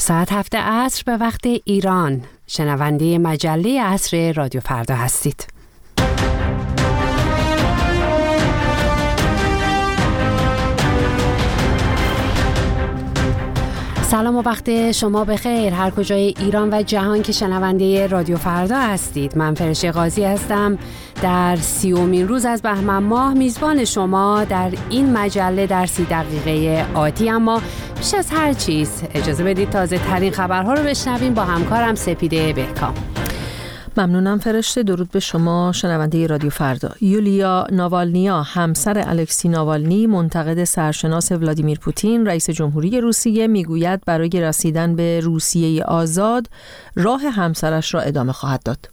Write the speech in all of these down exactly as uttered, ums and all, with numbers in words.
ساعت هفت عصر به وقت ایران. شنونده مجله عصر رادیو فردا هستید. سلام و وقت شما بخیر هر کجای ایران و جهان که شنونده رادیو فردا هستید. من فرشته قاضی هستم. در سیومین روز از بهمن ماه میزبان شما در این مجله در سی دقیقه آتی. اما بیش از هر چیز اجازه بدید تازه ترین خبرها رو بشنویم با همکارم سپیده بهکام. ممنونم فرشته. درود به شما شنونده رادیو فردا. یولیا ناوالنیا همسر الکسی ناوالنی منتقد سرشناس ولادیمیر پوتین رئیس جمهوری روسیه میگوید برای رسیدن به روسیه آزاد راه همسرش را ادامه خواهد داد.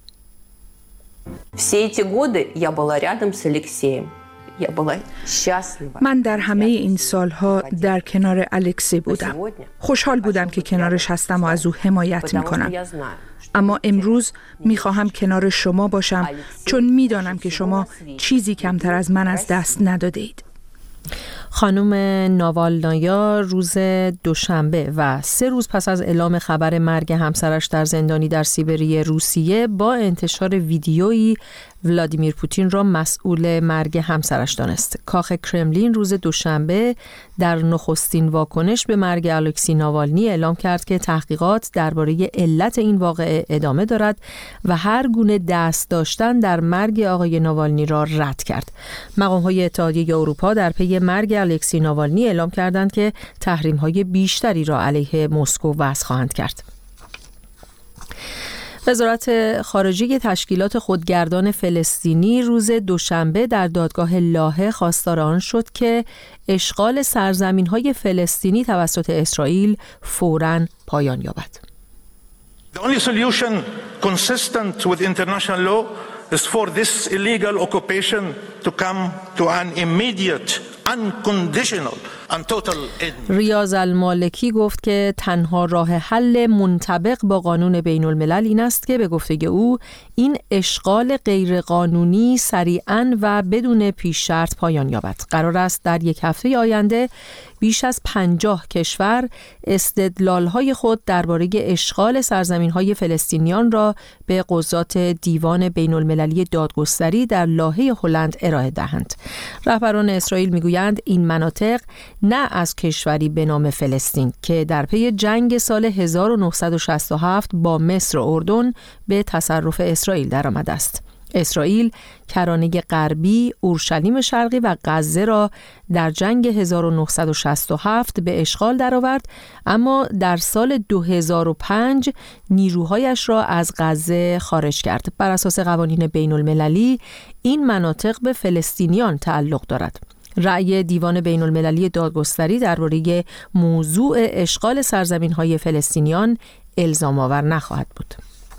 من در همه این سالها در کنار الکسی بودم. خوشحال بودم که کنارش هستم و از او حمایت میکنم. اما امروز میخواهم کنار شما باشم چون میدانم که شما چیزی کمتر از من از دست نداده اید. خانم ناوالنایا روز دوشنبه و سه روز پس از اعلام خبر مرگ همسرش در زندانی در سیبری روسیه با انتشار ویدیویی ولادیمیر پوتین را مسئول مرگ همسرش دانست. کاخ کرملین روز دوشنبه در نخستین واکنش به مرگ الکسی ناوالنی اعلام کرد که تحقیقات درباره علت این واقعه ادامه دارد و هر گونه دست داشتن در مرگ آقای ناوالنی را رد کرد. مقام‌های اتحادیه اروپا در پی مرگ الکسی ناوالنی اعلام کردند که تحریم‌های بیشتری را علیه مسکو وضع خواهند کرد. وزارت خارجه تشکیلات خودگردان فلسطینی روز دوشنبه در دادگاه لاهه خواستار آن شد که اشغال سرزمین‌های فلسطینی توسط اسرائیل فوراً پایان یابد. The only solution consistent with international law is for this illegal occupation to come to an immediate unconditional and total end. ریاض المالکی گفت که تنها راه حل منطبق با قانون بین الملل این است که به گفته او این اشغال غیرقانونی سریعاً و بدون پیش شرط پایان یابد. قرار است در یک هفته آینده بیش از پنجاه کشور استدلال‌های خود درباره اشغال سرزمین‌های فلسطینیان را به قضات دیوان بین المللی دادگستری در لاهه هلند ارائه دهند. رهبران اسرائیل میگویند این مناطق نه از کشوری به نام فلسطین که در پی جنگ سال هزار و نهصد و شصت و هفت با مصر و اردن به تصرف اسرائیل درآمده است. اسرائیل کرانه غربی، اورشلیم شرقی و غزه را در جنگ هزار و نهصد و شصت و هفت به اشغال درآورد، اما در سال دو هزار و پنج نیروهایش را از غزه خارج کرد. بر اساس قوانین بین المللی این مناطق به فلسطینیان تعلق دارد. رأی دیوان بین المللی دادگستری درباره موضوع اشغال سرزمین‌های فلسطینیان الزام آور نخواهد بود.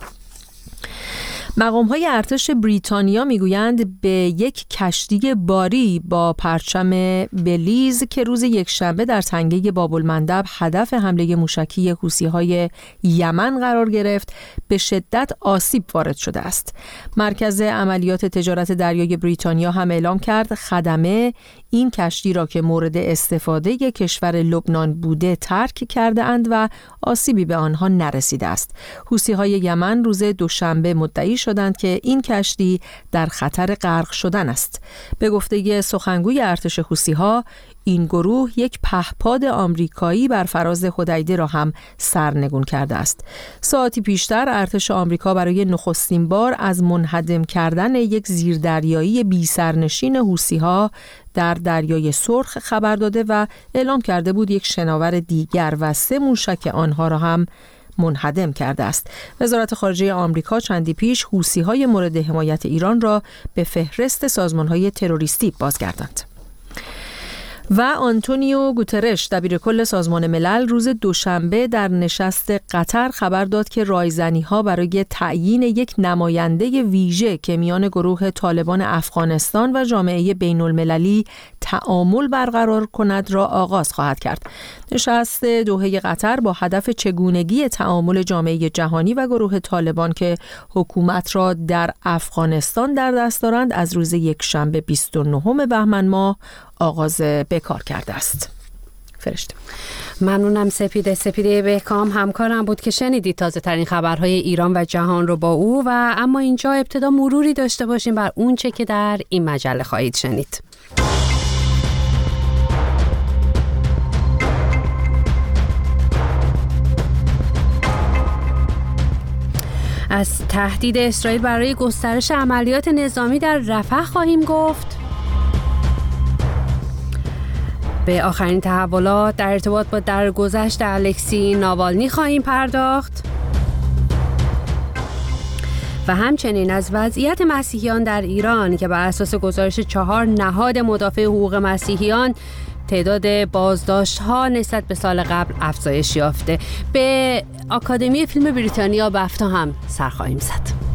مقام‌های ارتش بریتانیا میگویند به یک کشتی باری با پرچم بلیز که روز یکشنبه در تنگه باب‌المندب هدف حمله موشکی حوثی‌های یمن قرار گرفت به شدت آسیب وارد شده است. مرکز عملیات تجارت دریایی بریتانیا هم اعلام کرد خدمه این کشتی را که مورد استفاده کشور لبنان بوده ترک کرده اند و آسیبی به آنها نرسیده است. حوثی‌های یمن روز دوشنبه مدعی شدند که این کشتی در خطر غرق شدن است. به گفته سخنگوی ارتش حوثی‌ها این گروه یک پهپاد آمریکایی بر فراز حدیده را هم سرنگون کرده است. ساعتی پیشتر ارتش آمریکا برای نخستین بار از منهدم کردن یک زیردریایی بی سرنشین حوثی‌ها در دریای سرخ خبر داده و اعلام کرده بود یک شناور دیگر و سه موشک آنها را هم منهدم کرده است. وزارت خارجه آمریکا چندی پیش حوثی‌های مورد حمایت ایران را به فهرست سازمان‌های تروریستی بازگرداند. و آنتونیو گوترش دبیرکل سازمان ملل روز دوشنبه در نشست قطر خبر داد که رایزنی‌ها برای تعیین یک نماینده ویژه که میان گروه طالبان افغانستان و جامعه بین‌المللی تعامل برقرار کند را آغاز خواهد کرد. نشست دوحه قطر با هدف چگونگی تعامل جامعه جهانی و گروه طالبان که حکومت را در افغانستان در دست دارند از روز یکشنبه بیست و نهم بهمن ماه آغاز به کار کرده است. فرشته. ممنونم سپیده. سپیده بهکام همکارم بود که شنیدید تازه ترین خبرهای ایران و جهان رو با او. و اما اینجا ابتدا مروری داشته باشیم بر اون چه که در این مجله خواهید شنید. از تهدید اسرائیل برای گسترش عملیات نظامی در رفح خواهیم گفت. به آخرین تحولات در ارتباط با درگذشت الکسی ناوالنی خواهیم پرداخت و همچنین از وضعیت مسیحیان در ایران که بر اساس گزارش چهار نهاد مدافع حقوق مسیحیان تعداد بازداشت‌ها نسبت به سال قبل افزایش یافته. به آکادمی فیلم بریتانیا بفتا هم سر خواهیم زد.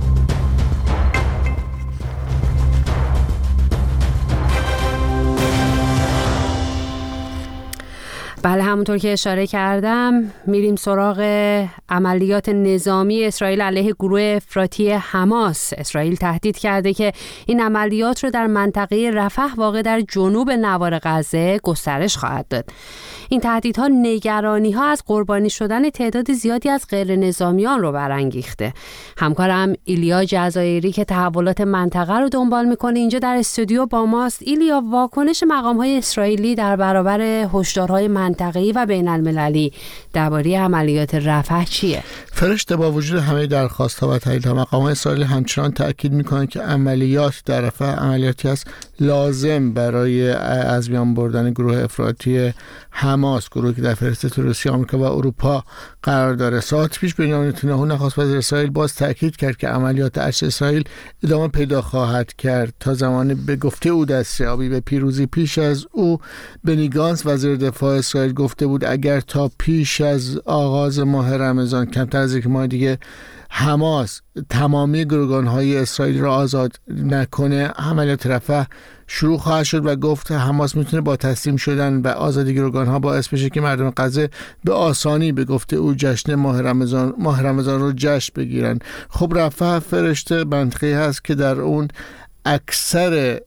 بله، همونطور که اشاره کردم میریم سراغ عملیات نظامی اسرائیل علیه گروه افراطی حماس. اسرائیل تهدید کرده که این عملیات رو در منطقه رفح واقع در جنوب نوار غزه گسترش خواهد داد. این تهدیدها نگرانی‌ها از قربانی شدن تعداد زیادی از غیر نظامیان رو برانگیخته. همکارم ایلیا جزایری که تحولات منطقه رو دنبال میکنه اینجا در استودیو با ماست. ایلیا، واکنش مقام‌های اسرائیلی در برابر هشدارهای منطقه‌ای و بین‌المللی درباره عملیات رفح چیه؟ فرشته، با وجود همه درخواست‌ها و تاییدها، مقام‌های اسرائیلی همچنان تأکید می‌کنند که عملیات در رفح عملیاتی است لازم برای از میان بردن گروه افراطی حماس، گروهی که در فهرست روسیه، آمریکا و اروپا قرار داره. ساعت پیش بنیامین نتانیاهو نخست وزیر اسرائیل باز تأکید کرد که عملیات ارتش اسرائیل ادامه پیدا خواهد کرد تا زمانی به گفته او دستیابی به پیروزی. پیش از او بنی گانتز وزیر دفاع اسرائیل گفته بود اگر تا پیش از آغاز ماه رمضان، کمتر از یک ماه دیگه، حماس تمامی گروگان‌های اسرائیل را آزاد نکنه، عملیات رفح شروع خواهد شد و گفت حماس میتونه با تسلیم شدن و آزادی گروگان‌ها باعث بشه که مردم غزه به آسانی به گفته او جشن ماه رمضان ماه رمضان رو جشن بگیرن. خب رفح فرشته منطقه‌ای هست که در اون اکثر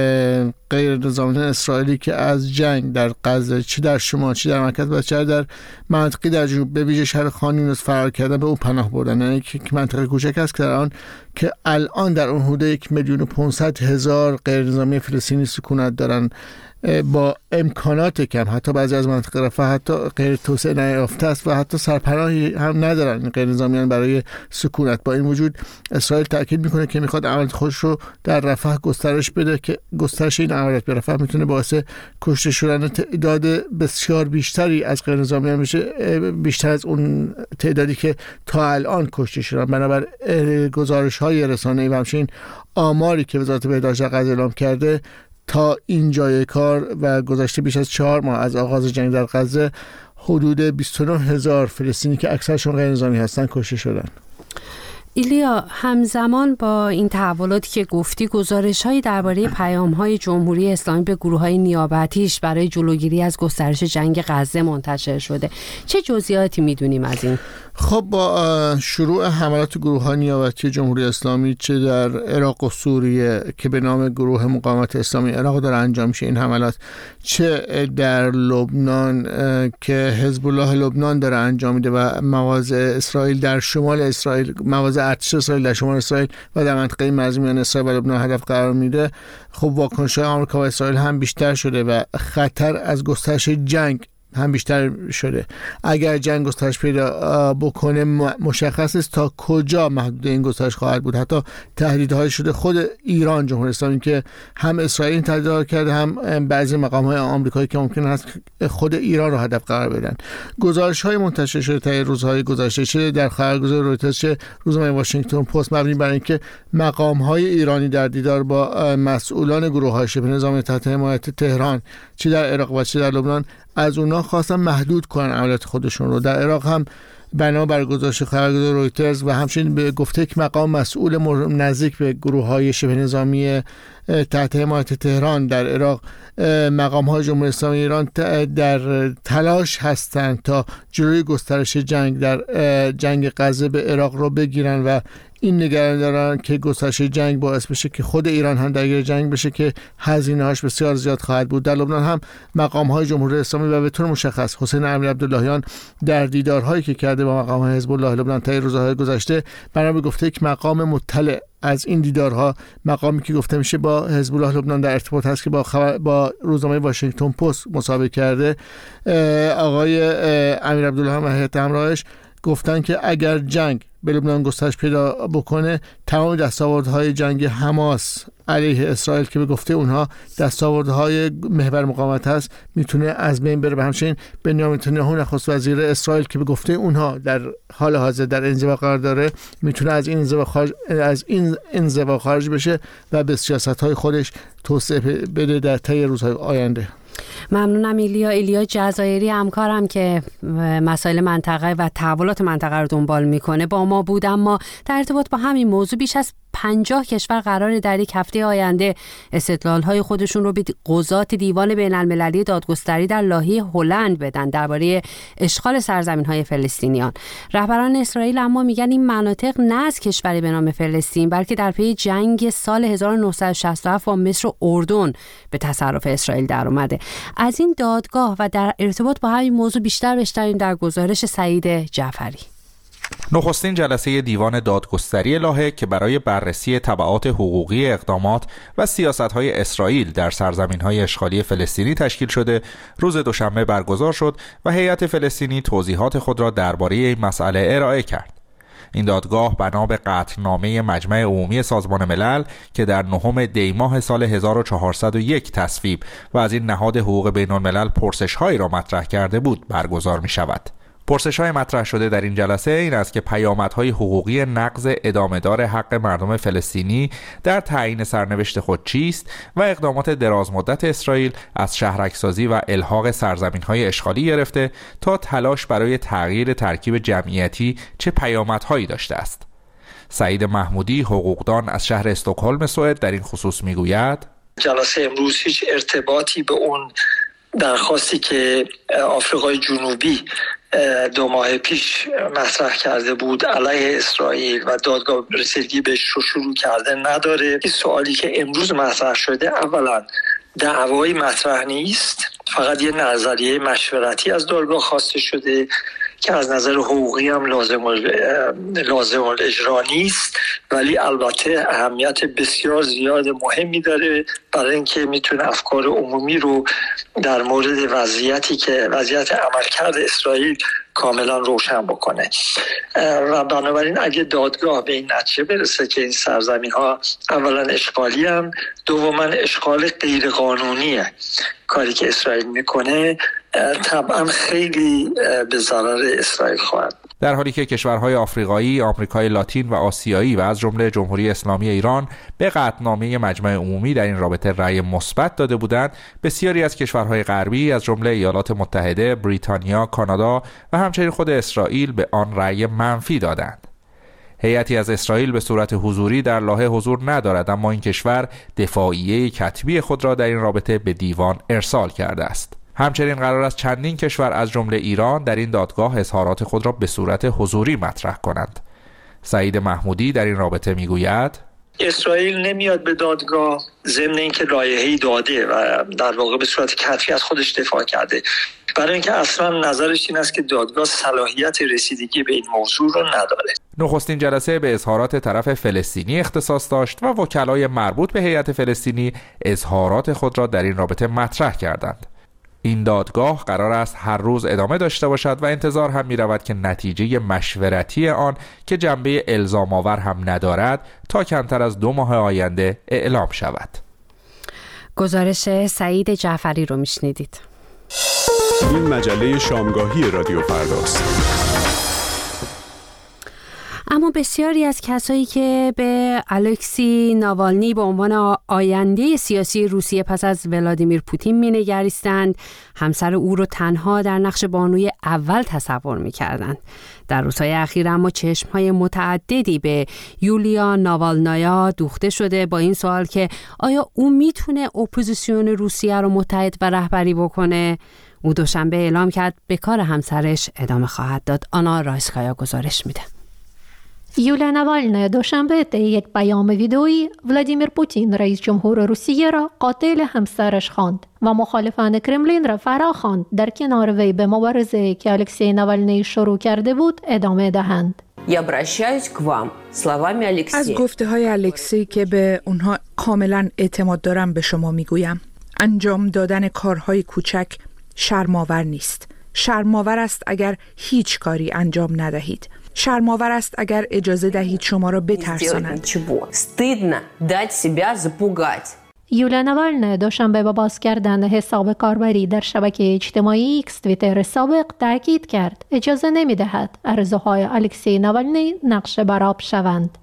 غیر نظامیان اسرائیلی که از جنگ در غزه، چه در شمال چه در مرکز و چه در منطقه در جنوب، به ویژه شهر خان یونس فرار کردن، به اون پناه بردن. یعنی که منطقه کوچک است که در آن که الان در اون حدود یک میلیون و پانصد هزار غیر نظامی فلسطینی سکونت دارن با امکانات کم. حتی بعضی از مناطق رفح حتی غیر توسعه نیافته است و حتی سرپناهی هم ندارن غیر نظامیان برای سکونت. با این وجود اسرائیل تاکید میکنه که میخواد عملیات خودش رو در رفح گسترش بده که گسترش این عملیات به رفح میتونه باعث کشته شدن تعداد بسیار بیشتری از غیر نظامیان بشه، بیشتر از اون تعدادی که تا الان کشته شدن. بنابر گزارش های رسانه‌ای و همچنین آماری که وزارت بهداشت غزه اعلام کرده، تا اینجای کار و گذشته بیش از چهار ماه از آغاز جنگ در غزه حدود بیست و نه هزار فلسطینی که اکثرشون غیر نظامی هستن کشته شدن. ایلیا، همزمان با این تحولاتی که گفتی، گزارش‌هایی درباره پیام‌های جمهوری اسلامی به گروه‌های نیابتیش برای جلوگیری از گسترش جنگ غزه منتشر شده. چه جزئیاتی می‌دونیم از این؟ خب با شروع حملات گروه‌های نیابتی جمهوری اسلامی، چه در عراق و سوریه که به نام گروه مقاومت اسلامی عراق داره انجام میشه این حملات، چه در لبنان که حزب الله لبنان داره انجام میده و مواضع اسرائیل در شمال اسرائیل، مواضع ارتش اسرائیل در شمال اسرائیل و در منطقه مرزی میان اسرائیل و لبنان هدف قرار میده، خب واکنش‌های آمریکا و اسرائیل هم بیشتر شده و خطر از گسترش جنگ هم بیشتر شده. اگر جنگ گسترش پیدا بکنه مشخص است تا کجا محدود این گسترش خواهد بود. حتی تهدیدهای شده خود ایران، جمهوری اسلامی، که هم اسرائیل تهدید کرده، هم بعضی مقام‌های آمریکایی که ممکن است خود ایران رو هدف قرار بدن. گزارش‌های منتشر شده تا روزهای گذشته، چه در خبرگزاری رویترز چه روزنامه واشنگتن پست، مبنی بر اینکه مقام‌های ایرانی در دیدار با مسئولان گروه‌های شبه نظامی تحت حمایت تهران، چه در عراق و چه در لبنان، از اونا خواستن محدود کنن عملیات خودشون رو. در عراق هم بنابر گزارش خبرگزاری رویترز و همچنین به گفته یک مقام مسئول نزدیک به گروه‌های شبه نظامی تحت حمایت تهران در عراق، مقام‌های جمهوری اسلامی ایران در تلاش هستند تا جلوی گسترش جنگ در جنگ غزه به عراق رو بگیرن و این نگران دارن که گسترش جنگ باعث بشه که خود ایران هم درگیر جنگ بشه که هزینه‌هاش بسیار زیاد خواهد بود. در لبنان هم مقام‌های جمهوری اسلامی و به طور مشخص حسین امیرعبداللهیان در دیدارهایی که کرده با مقام‌های حزب الله لبنان طی روزهای گذشته، بنا به گفته یک مقام مطلع از این دیدارها، مقامی که گفته میشه با حزب الله لبنان در ارتباط هست که با خبر با روزنامه واشنگتن پست مصاحبه کرده، آقای امیرعبداللهیان و هیئت همراهش گفتن که اگر جنگ به لبنان گسترش پیدا بکنه، تمام دستاوردهای جنگ حماس علیه اسرائیل که به گفته اونها دستاوردهای محور مقاومت هست میتونه از بین بره. و همچنین بنیامین نتانیاهو نخست وزیر اسرائیل که به گفته اونها در حال حاضر در انزوا قرار داره، میتونه از این انزوا خارج از این انزوا خارج بشه و به سیاست‌های خودش توسعه بده در طی روزهای آینده. ممنونم ایلیا. ایلیا جزایری همکارم که مسائل منطقه و تحولات منطقه رو دنبال میکنه با ما بود، اما در ارتباط با همین موضوع بیش از پنجاه کشور قراره در یک هفته آینده استدلال‌های خودشون رو به قضات دیوان بین‌المللی دادگستری در لاهه هلند بدن درباره اشغال سرزمین‌های فلسطینیان. رهبران اسرائیل اما میگن این مناطق نه از کشوری به نام فلسطین بلکه در پی جنگ سال هزار و نهصد و شصت و هفت با مصر و اردن به تصرف اسرائیل در اومده. از این دادگاه و در ارتباط با همین موضوع بیشتر بشنویم در گزارش سعید جعفری. نخستین جلسه دیوان دادگستری لاهه که برای بررسی تبعات حقوقی اقدامات و سیاست‌های اسرائیل در سرزمین‌های اشغالی فلسطینی تشکیل شده، روز دوشنبه برگزار شد و هیئت فلسطینی توضیحات خود را درباره این مسئله ارائه کرد. این دادگاه بنا به قطعنامه مجمع عمومی سازمان ملل که در نهم دی ماه سال هزار و چهارصد و یک تصویب و از این نهاد حقوق بین‌الملل پرسش‌هایی را مطرح کرده بود برگزار می‌شود. پرسش‌های مطرح شده در این جلسه این است که پیامدهای حقوقی نقض ادامه‌دار حق مردم فلسطینی در تعیین سرنوشت خود چیست و اقدامات درازمدت اسرائیل از شهرک‌سازی و الحاق سرزمین‌های اشغالی گرفته تا تلاش برای تغییر ترکیب جمعیتی چه پیامدهایی داشته است. سعید محمودی، حقوقدان از شهر استکهلم سوئد، در این خصوص میگوید: جلسه امروز هیچ ارتباطی به اون درخواستی که آفریقای جنوبی دو ماه پیش مطرح کرده بود علیه اسرائیل و دادگاه رسیدگی بهش رو شروع کرده نداره. این سوالی که امروز مطرح شده اولا دعوایی مطرح نیست، فقط یه نظریه مشورتی از دادگاه خواسته شده که از نظر حقوقی هم لازم لازم الاجرا نیست، ولی البته اهمیت بسیار زیاد مهمی داره برای اینکه میتونه افکار عمومی رو در مورد وضعیتی که وضعیت عملکرد اسرائیل کاملا روشن بکنه. و بنابراین اگه دادگاه به این نتیجه برسه که این سرزمین ها اولا اشغالی هم، دوما اشغال غیر قانونیه، کاری که اسرائیل میکنه طبعا خیلی به ضرر اسرائیل خواهد. در حالی که کشورهای آفریقایی، آمریکای لاتین و آسیایی و از جمله جمهوری اسلامی ایران به قطعنامه مجمع عمومی در این رابطه رأی مثبت داده بودند، بسیاری از کشورهای غربی از جمله ایالات متحده، بریتانیا، کانادا و همچنین خود اسرائیل به آن رأی منفی دادند. هیئتی از اسرائیل به صورت حضوری در لاهه حضور ندارد، اما این کشور دفاعیه کتبی خود را در این رابطه به دیوان ارسال کرده است. همچنین قرار است چندین کشور از جمله ایران در این دادگاه اظهارات خود را به صورت حضوری مطرح کنند. سعید محمودی در این رابطه میگوید: اسرائیل نمیاد به دادگاه ضمن اینکه لایحه‌ای داده و در واقع به صورت کتبی از خودش دفاع کرده، برای اینکه اصلا نظرش این است که دادگاه صلاحیت رسیدگی به این موضوع رو نداره. نخستین جلسه به اظهارات طرف فلسطینی اختصاص داشت و وکلای مربوط به هیئت فلسطینی اظهارات خود را در این رابطه مطرح کردند. این دادگاه قرار است هر روز ادامه داشته باشد و انتظار هم می رود که نتیجه مشورتی آن که جنبه الزام آور هم ندارد تا کمتر از دو ماه آینده اعلام شود. گزارش سعید جعفری رو میشنیدید. این مجله شامگاهی رادیو فرداست. اما بسیاری از کسایی که به الکسی ناوالنی به عنوان آینده سیاسی روسیه پس از ولادیمیر پوتین مینگریستند، همسر او رو تنها در نقش بانوی اول تصور می‌کردند. در روزهای اخیر اما چشم‌های متعددی به یولیا ناوالنایا دوخته شده با این سوال که آیا او میتونه اپوزیسیون روسیه رو متحد و رهبری بکنه؟ او دوشنبه اعلام کرد به کار همسرش ادامه خواهد داد. آنا رایسکایا گزارش میده. یولیا ناوالنایا دوشنبه طی یک پیام ویدئویی ولادیمیر پوتین رئیس جمهور روسیه را قاتل همسرش خواند و مخالفان کرملین را فرا خواند در کنار وی به مبارزه که الکسی ناوالنی شروع کرده بود ادامه دهند. از گفته های الکسی که به اونها کاملا اعتماد دارم به شما میگویم، انجام دادن کارهای کوچک شرم‌آور نیست. شرم‌آور است اگر هیچ کاری انجام ندهید. شرم‌آور است اگر اجازه دهید شما را بترسانند. یولیا ناوالنایا دوشنبه با باز کردن حساب کاربری در شبکه اجتماعی ایکس توییتر سابق تاکید کرد اجازه نمی‌دهد آرزوهای الکسی ناوالنی نقش بر آب شوند.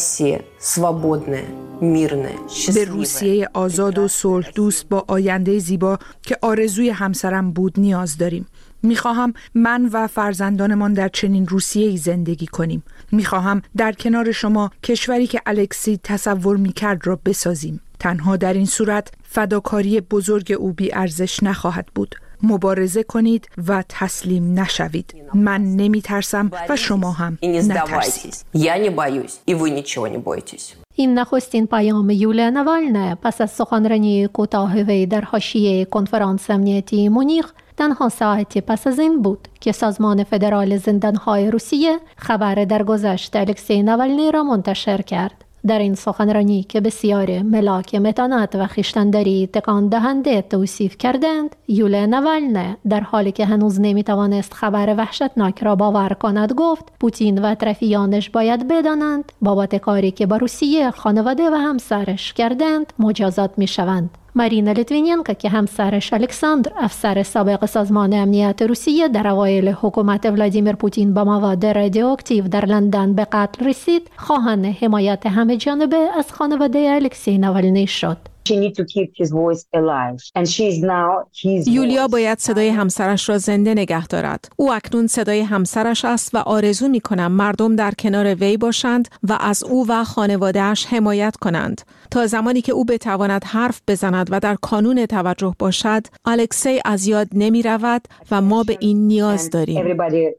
به روسیه آزاد و صلح دوست با آینده زیبا که آرزوی همسرم بود نیاز داریم. میخواهم من و فرزندانمان در چنین روسیه‌ای زندگی کنیم. میخواهم در کنار شما کشوری که الکسی تصور میکرد را بسازیم. تنها در این صورت فداکاری بزرگ او بی ارزش نخواهد بود. مبارزه کنید و تسلیم نشوید. من نمی ترسم و شما هم نترسید. این نخستین پیام یولیا ناوالنایا پس از سخنرانی کوتاه وی در حاشیه کنفرانس امنیتی مونیخ تنها ساعتی پس از این بود که سازمان فدرال زندانهای روسیه خبر درگذشت الکسی ناوالنی را منتشر کرد. در این سخنرانی که بسیار ملاک متانت و خویشتن‌داری تکان دهنده توصیف کردند، یولیا ناوالنایا در حالی که هنوز نمیتوانست خبر وحشتناک را باور کند گفت پوتین و اطرافیانش باید بدانند بابت کاری که با روسیه، خانواده و همسرش کردند مجازات میشوند. مارینا لیتویننکو که همسرش الکساندر افسر سابق سازمان امنیت روسیه در اوایل حکومت ولادیمیر پوتین با مواد رادیواکتیو در لندن به قتل رسید، خواهان حمایت همه جانبه از خانواده الکسی ناوالنی شد. یولیا باید صدای همسرش را زنده نگه دارد. او اکنون صدای همسرش است و آرزو می کنم مردم در کنار وی باشند و از او و خانواده‌اش حمایت کنند. تا زمانی که او بتواند حرف بزند و در کانون توجه باشد، الکسی از یاد نمی رود و ما به این نیاز داریم.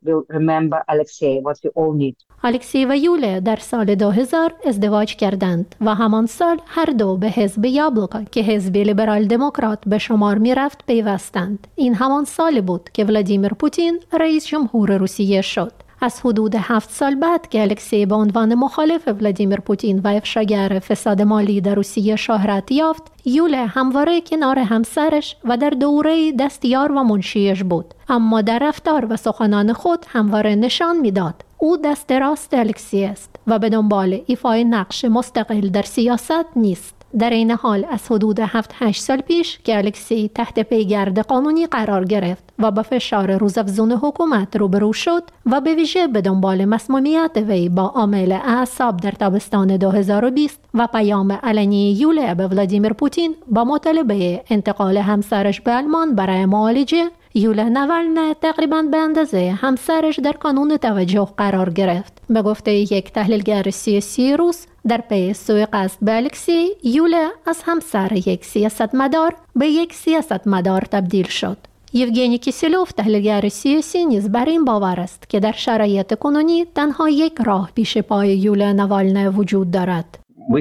الکسی و یولیا در سال دو هزار ازدواج کردند و همان سال هر دو به حزب یابلوکا که حزب لیبرال دموکرات به شمار می رفت پیوستند. این همان سال بود که ولادیمیر پوتین رئیس جمهور روسیه شد. از حدود هفت سال بعد که الکسی به عنوان مخالف ولادیمیر پوتین و افشاگر فساد مالی در روسیه شهرت یافت، یولیا همواره کنار همسرش و در دوره دستیار و منشیش بود، اما در رفتار و سخنان خود همواره نشان میداد او دست راست الکسی است و به دنبال ایفای نقش مستقل در سیاست نیست. در این حال از حدود هفت هشت سال پیش که الکسی تحت پیگرد قانونی قرار گرفت و با فشار روزافزون حکومت روبرو شد و به ویژه به دنبال مسمومیت وی با عامل اعصاب در تابستان دو هزار و بیست و پیام علنی یولیا به ولادیمیر پوتین با مطالبه انتقال همسرش به آلمان برای معالجه، یولیا ناوالنایا تقریباً به اندازه همسرش در کانون توجه قرار گرفت. به گفته یک تحلیلگر سیاسی روس، در پی سوء قصد به الکسی، یولیا از همسر یک سیاستمدار به یک سیاستمدار تبدیل شد. یوگنی کیسلوف تحلیلگر سیاسی نیز بر این باور است که در شرایط کنونی تنها یک راه پیش پای یولیا ناوالنایا وجود دارد.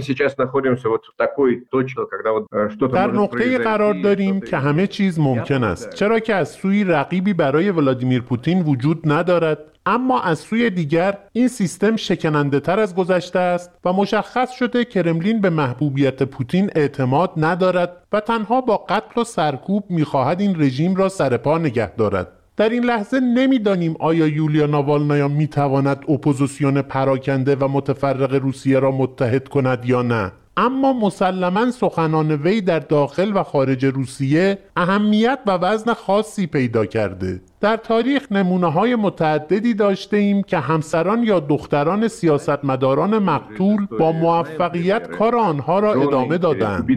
در نقطه‌ای قرار داریم که همه چیز ممکن است، چرا که از سوی رقیبی برای ولادیمیر پوتین وجود ندارد، اما از سوی دیگر این سیستم شکننده تر از گذشته است و مشخص شده کرملین به محبوبیت پوتین اعتماد ندارد و تنها با قتل و سرکوب می‌خواهد این رژیم را سر پا نگه دارد. در این لحظه نمیدانیم آیا یولیا ناوالنایا میتواند اپوزیسیون پراکنده و متفرق روسیه را متحد کند یا نه، اما مسلماً سخنان وی در داخل و خارج روسیه اهمیت و وزن خاصی پیدا کرده. در تاریخ نمونه‌های متعددی داشته ایم که همسران یا دختران سیاستمداران مقتول با موفقیت کار آنها را ادامه دادند.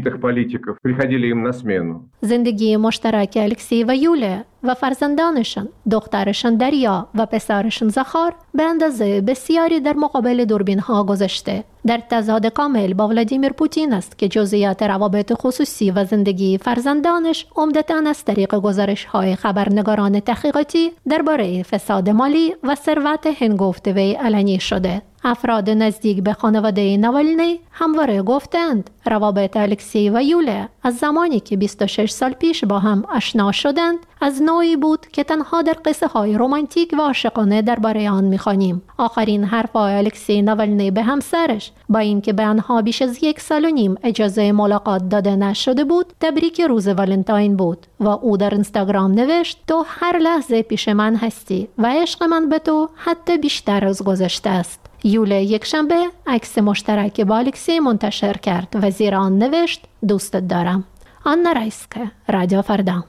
زندگی مشترک الکسی و یوله و فرزندانشان، دخترشان دریا و پسرشان زخار، به اندازه بسیاری در مقابل دوربین‌ها گذشته. در تضاد کامل با ولادیمیر پوتین است که جزئیات روابط خصوصی و زندگی فرزندانش عمدتاً از طریق گزارش‌های خبرنگاران تحقیقاتی درباره فساد مالی و ثروت هنگفت وی علنی شده. افراد نزدیک به خانواده ناوالنی همواره گفتند روابط الکسی و یوله از زمانی که بیست و شش سال پیش با هم آشنا شدند از نوعی بود که تنها در قصه های رمانتیک و عاشقانه درباره آن می‌خوانیم. آخرین حرف‌های الکسی ناوالنی به همسرش با اینکه به آنها بیش از یک سال و نیم اجازه ملاقات داده نشده بود، تبریک روز والنتاین بود و او در اینستاگرام نوشت: تو هر لحظه پیش من هستی و عشق من به تو حتی بیشتر از گذشته است. یوله یک شنبه عکس مشترک با الکسی منتشر کرد و زیر آن نوشت: دوستت دارم. آنا رایسکه، رادیو فردا.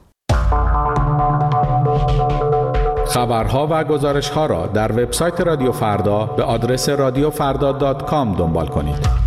خبرها و گزارش‌ها را در وبسایت رادیو فردا به آدرس رادیو فردا دات کام دنبال کنید.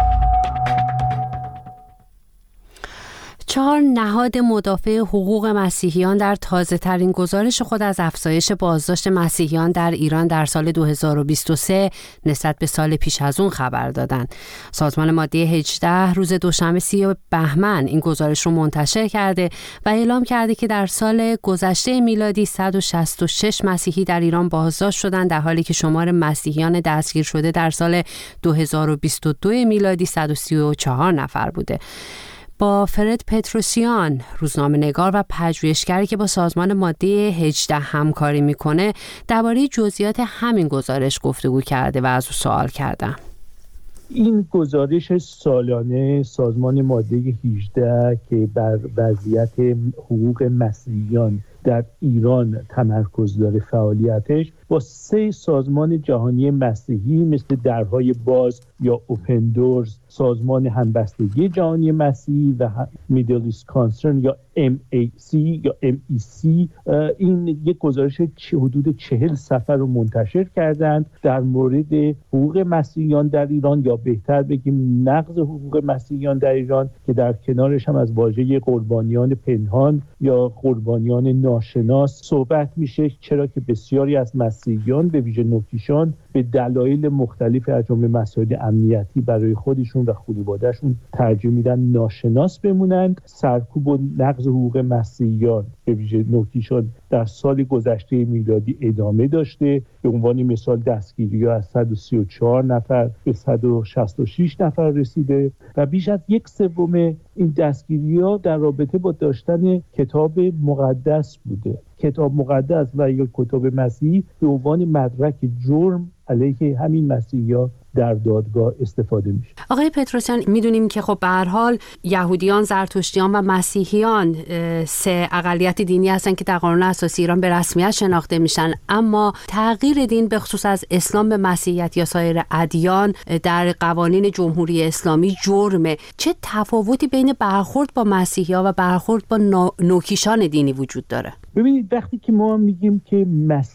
چهار نهاد مدافع حقوق مسیحیان در تازه ترین گزارش خود از افزایش بازداشت مسیحیان در ایران در سال دو هزار و بیست و سه نسبت به سال پیش از اون خبر دادند. سازمان ماده هجده روز دوشنبه سی بهمن این گزارش رو منتشر کرده و اعلام کرده که در سال گذشته میلادی صد و شصت و شش مسیحی در ایران بازداشت شدند، در حالی که شمار مسیحیان دستگیر شده در سال دو هزار و بیست و دو میلادی صد و سی و چهار نفر بوده. با فرد پتروسیان، روزنامه‌نگار و پژوهشگری که با سازمان ماده هجده همکاری میکنه، درباره جزئیات همین گزارش گفتگو کرده و از او سوال کردم. این گزارش سالانه سازمان ماده هجده که بر وضعیت حقوق مسیحیان در ایران تمرکز داره فعالیتش، با سه سازمان جهانی مسیحی مثل درهای باز یا اوپن دورز، سازمان همبستگی جهانی مسیحی و میدل ایست کانسرن یا ام ای سی یا ام ای سی، این یک گزارش حدود چهل صفحه رو منتشر کردند در مورد حقوق مسیحیان در ایران، یا بهتر بگیم نقض حقوق مسیحیان در ایران، که در کنارش هم از واژه قربانیان پنهان یا قربانیان ناشناس صحبت میشه، چرا که بسیاری از مسیحیان به ویژه نوکیشان به دلایل مختلف از جمله مسائل امنیتی برای خودشون و خانواده‌شون ترجیح میدن ناشناس بمونند. سرکوب و نقض حقوق مسیحیان به ویژه نوکیشان در سال گذشته میلادی ادامه داشته. به عنوان مثال دستگیری‌ها از صد و سی و چهار نفر به صد و شصت و شش نفر رسیده و بیش از یک سوم این دستگیری‌ها در رابطه با داشتن کتاب مقدس بوده. کتاب مقدس و یا کتاب مسیحی به عنوان مدرک جرم علیه همین مسیحی‌ها در دادگاه استفاده میشه. آقای پتروسیان، میدونیم که خب به هر حال یهودیان، زرتشتیان و مسیحیان سه اقلیت دینی هستن که در قانون اساسی ایران به رسمیت شناخته میشن، اما تغییر دین به خصوص از اسلام به مسیحیت یا سایر ادیان در قوانین جمهوری اسلامی جرمه. چه تفاوتی بین برخورد با مسیحی‌ها و برخورد با نوکیشان دینی وجود داره؟ ببینید، وقتی که ما میگیم که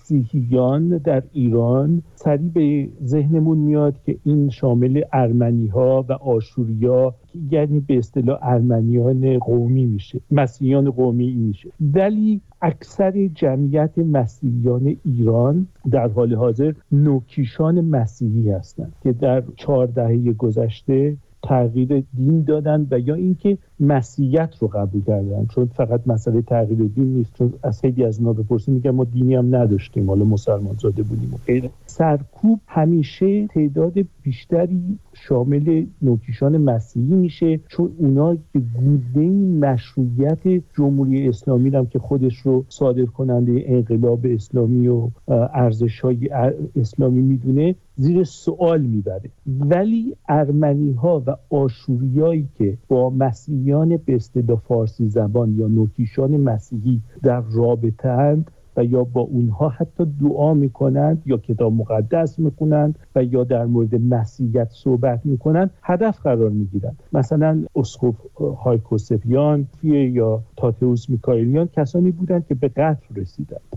مسیحیان در ایران، سریع به ذهنمون میاد که این شامل ارمنی‌ها و آشوریا، یعنی به اصطلاح ارمنیان قومی میشه، مسیحیان قومی میشه. ولی اکثر جمعیت مسیحیان ایران در حال حاضر نوکیشان مسیحی هستند که در چهار دهه گذشته تغییر دین دادن و یا اینکه مسیحیت رو قبول کردن، چون فقط مسئله تغییر دین نیست، چون از خیلی از اینا بپرسیم میگن ما دینی هم نداشتیم، حالا مسلمان زاده بودیم و غیره. سرکوب همیشه تعداد بیشتری شامل نوکیشان مسیحی میشه، چون اونا که گوده مشروعیت جمهوری اسلامی هم که خودش رو صادر کننده انقلاب اسلامی و ارزش‌های اسلامی میدونه زیر سوال میبره. ولی ارمنی ها و آشوریایی که با مسیحیان به اصطلاح فارسی زبان یا نوکیشان مسیحی در رابطه اند و یا با اونها حتی دعا میکنند یا کتاب مقدس میکنند و یا در مورد مسیحیت صحبت میکنند، هدف قرار میگیرند. مثلا اسقف هایکوسپیان یا تاتئوس میکائیلیان کسانی بودند که به قتل رسیدند.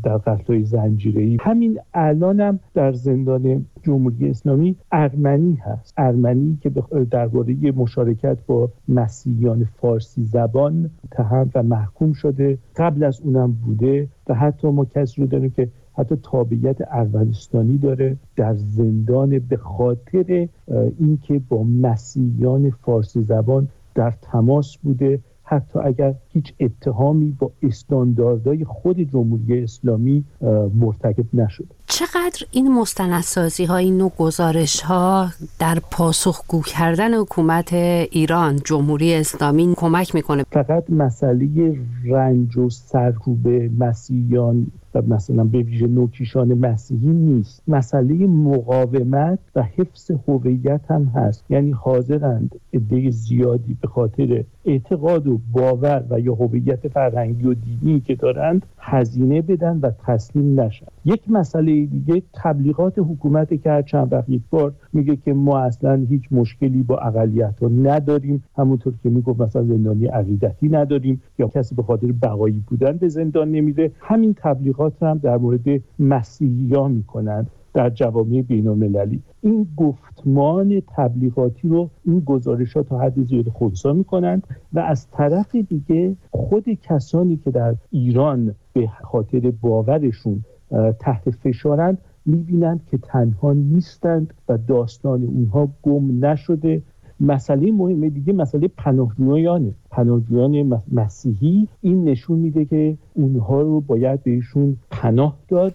در قتل‌های زنجیره‌ای. همین الانم هم در زندان جمهوری اسلامی ارمنی هست، ارمنی که درباره مشارکت با مسیحیان فارسی زبان متهم و محکوم شده. قبل از اونم بوده و حتی ما کسی رو داریم که حتی تابعیت ارمنستانی داره در زندان به خاطر اینکه با مسیحیان فارسی زبان در تماس بوده، حتی اگر هیچ اتهامی با استانداردهای خود جمهوری اسلامی مرتکب نشده. چقدر این مستندسازی ها، این نوع گزارش ها در پاسخگو کردن حکومت ایران، جمهوری اسلامی کمک میکنه؟ فقط مسئله رنج و سرکوب مسیحیان و مثلا به ویژه نوکیشان مسیحی نیست، مسئله مقاومت و حفظ هویت هم هست. یعنی حاضرند عده زیادی به خاطر اعتقاد و باور و یا هویت فرهنگی و دینی که دارند هزینه بدن و تسلیم نشن. یک مسئله دیگه تبلیغات حکومت که هر چند وقت یک بار میگه که ما اصلا هیچ مشکلی با اقلیت‌ها نداریم، همونطور که میگفت مثلا زندانی عقیدتی نداریم یا کسی به خاطر بقایی بودن به زندان نمیره. همین تبلیغات هم در مورد مسیحیان میکنن در جوامع بین‌المللی. این گفتمان تبلیغاتی رو این گزارشات تا حد زیاد خنثی میکنند و از طرف دیگه خود کسانی که در ایران به خاطر باورشون تحت فشارند میبینند که تنها نیستند و داستان اونها گم نشده. مسئله مهم دیگه مسئله پناهجویانه، پناهجویان مسیحی. این نشون میده که اونها رو باید بهشون پناه داد.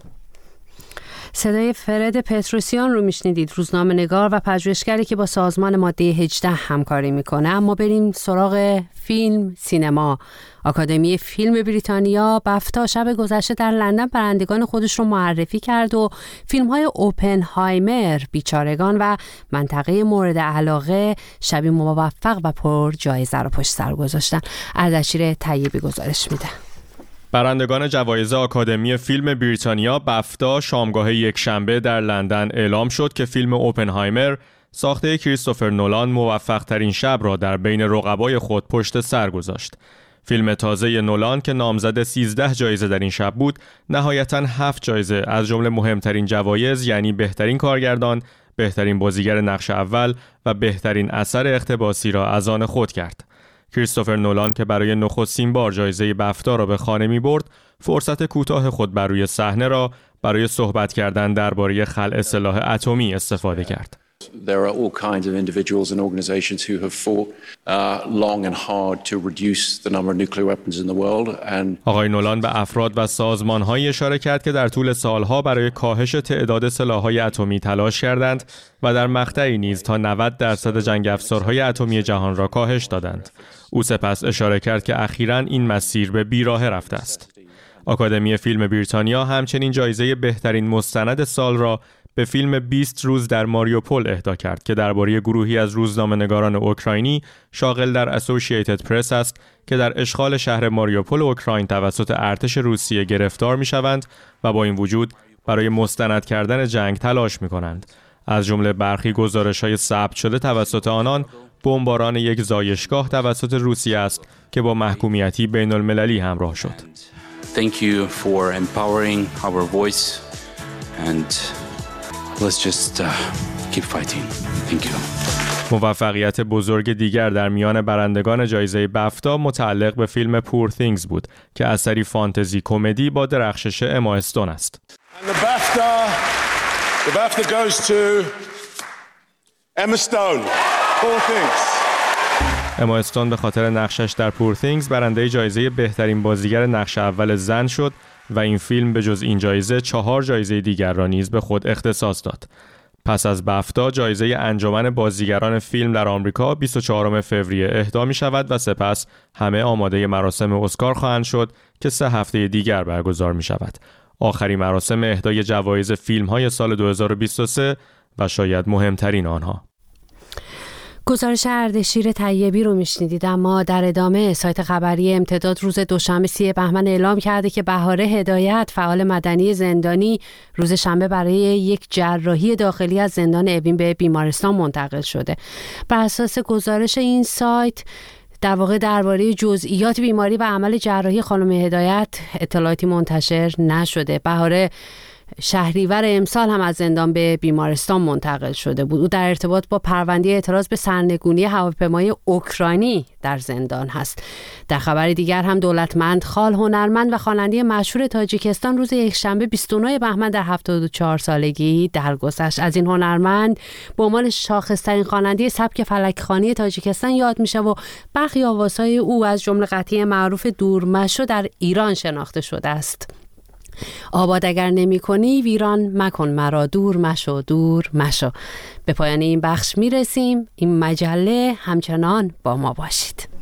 صدای فرد پتروسیان رو میشنیدید، روزنامه نگار و پژوهشگری که با سازمان ماده هجده همکاری میکنه. اما بریم سراغ فیلم سینما. آکادمی فیلم بریتانیا بفتا شب گذشته در لندن برندگان خودش رو معرفی کرد و فیلم‌های اوپنهایمر، بیچارگان و منطقه مورد علاقه شبی موفق و پر جایزه رو پشت سر گذاشتن. اردشیر طیبی گزارش میده. برندگان جوایز آکادمی فیلم بریتانیا بفتا شامگاه یک شنبه در لندن اعلام شد که فیلم اوپنهایمر ساخته کریستوفر نولان موفق ترین شب را در بین رقبای خود پشت سر گذاشت. فیلم تازه نولان که نامزد سیزده جایزه در این شب بود، نهایتاً هفت جایزه از جمله مهمترین جوایز یعنی بهترین کارگردان، بهترین بازیگر نقش اول و بهترین اثر اقتباسی را از آن خود کرد. کریستوفر نولان که برای نخستین بار جایزه بفتا را به خانه می برد، فرصت کوتاه خود بر روی صحنه را برای صحبت کردن درباره خلع سلاح اتمی استفاده کرد. There are all kinds of individuals and organizations who have fought uh, long and hard to reduce the number of nuclear weapons in the world and آقای نولان به افراد و سازمان‌هایی اشاره کرد که در طول سالها برای کاهش تعداد سلاح‌های اتمی تلاش کردند و در مقطعی نیز تا نود درصد جنگ افزارهای اتمی جهان را کاهش دادند. او سپس اشاره کرد که اخیراً این مسیر به بیراه رفته است. آکادمی فیلم بریتانیا همچنین جایزه بهترین مستند سال را به فیلم بیست روز در ماریوپول اهدا کرد که درباره گروهی از روزنامه‌نگاران اوکراینی شاغل در اسوسییتد پرس است که در اشغال شهر ماریوپول اوکراین توسط ارتش روسیه گرفتار می‌شوند و با این وجود برای مستند کردن جنگ تلاش می‌کنند. از جمله برخی گزارش‌های ثبت شده توسط آنان بمباران یک زایشگاه توسط روسیه است که با محکومیتی بین‌المللی همراه شد. Thank you for empowering our voice and let's just uh, keep fighting. Thank you. موفقیت بزرگ دیگر در میان برندگان جایزه بفتا متعلق به فیلم پور things بود که اثری فانتزی کمدی با درخشش اما استون است. And the BAFTA, the BAFTA goes to Emma Stone. Poor things. اما استون به خاطر نقشش در پور things برنده جایزه بهترین بازیگر نقش اول زن شد و این فیلم به جز این جایزه چهار جایزه دیگر را نیز به خود اختصاص داد. پس از بفتا جایزه انجمن بازیگران فیلم در آمریکا بیست و چهارم فوریه اهدا می شود و سپس همه آماده مراسم اسکار خواهند شد که سه هفته دیگر برگزار می شود. آخرین مراسم اهدای جوایز فیلم های سال دو هزار و بیست و سه و شاید مهمترین آنها. گزارش اردشیر طیبی رو میشنیدید. اما در ادامه سایت خبری امتداد روز دوشنبه سی بهمن اعلام کرده که بهاره هدایت، فعال مدنی زندانی، روز شنبه برای یک جراحی داخلی از زندان اوین به بیمارستان منتقل شده. بر اساس گزارش این سایت در واقع درباره جزئیات بیماری و عمل جراحی خانم هدایت اطلاعاتی منتشر نشده. بهاره شهریور امسال هم از زندان به بیمارستان منتقل شده بود. او در ارتباط با پرونده اعتراض به سرنگونی هواپیمای اوکراینی در زندان هست. در خبر دیگر هم دولتمند خال، هنرمند و خواننده مشهور تاجیکستان روز یکشنبه بیست و نه بهمن در هفتاد و چهار سالگی درگذشت. از این هنرمند به عنوان شاخص‌ترین خواننده سبک فلک‌خوانی تاجیکستان یاد میشه و برخی آوازهای او از جمله قطعه معروف دورمشو در ایران شناخته شده است. آباد اگر نمی کنی ویران مکن مرا، دور مشو دور مشو. به پایان این بخش می رسیم. این مجله همچنان با ما باشید.